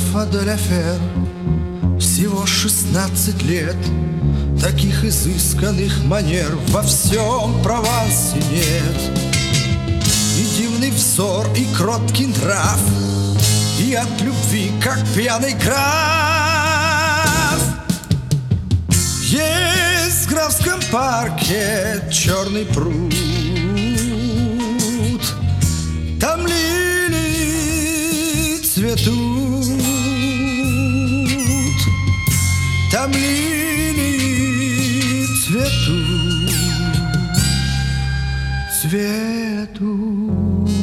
графа де ля Фер. Всего 16 лет, таких изысканных манер во всем Провансе нет. И дивный взор, и кроткий нрав, и от любви, как пьяный граф. Есть в графском парке черный пруд, там лилии цветут, там лилии цветут, цветут.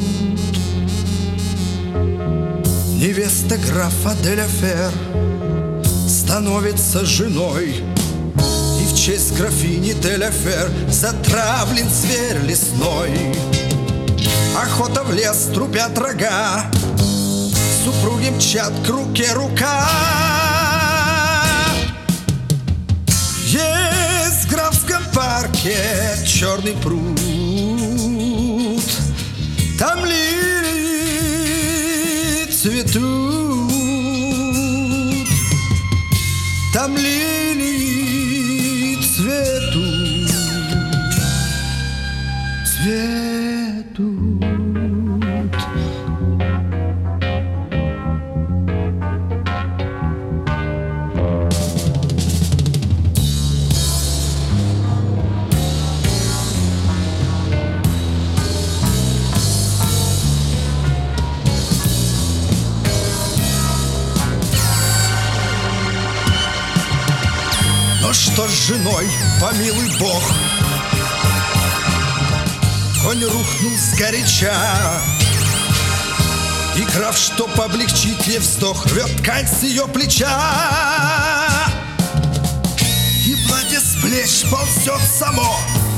Невеста графа де ля Фер становится женой, и в честь графини де ля Фер затравлен зверь лесной. Охота в лес, трупят рога, супруги мчат к руке рука. Есть в графском парке черный пруд, там лилии цветут, там лилии цветут, цветут. Но что с женой, помилуй Бог, конь рухнул сгоряча, и граф, чтоб облегчить ей вздох, рвет ткань с ее плеча. И платье с плеч ползет само,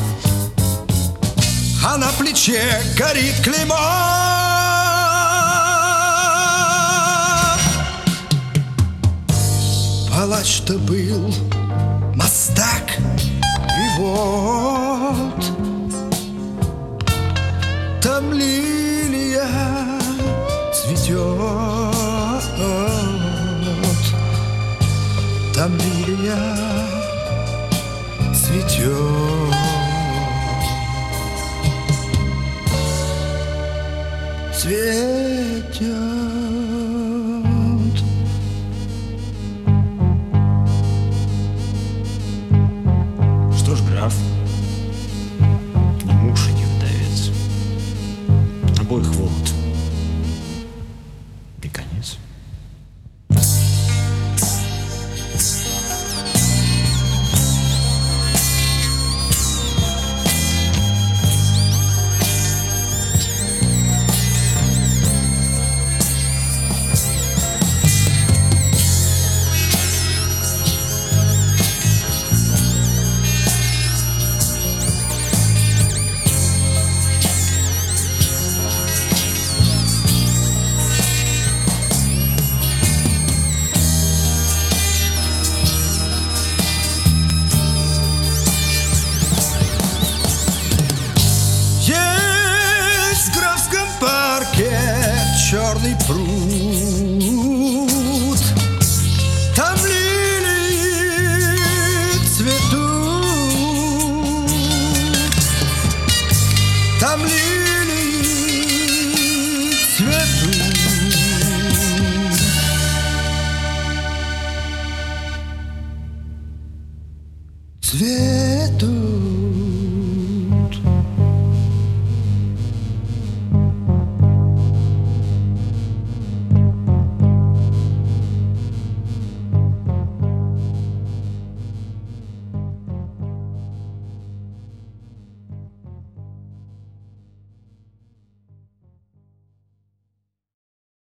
а на плече горит клеймо. Палач-то был мастак, и вот там лилия цветет, там лилия цветет, цветет. Что ж, граф, не муж и не вдовец, обоих волт и конец. Черный пруд, там лилии цветут, там лилии цветут, цветут.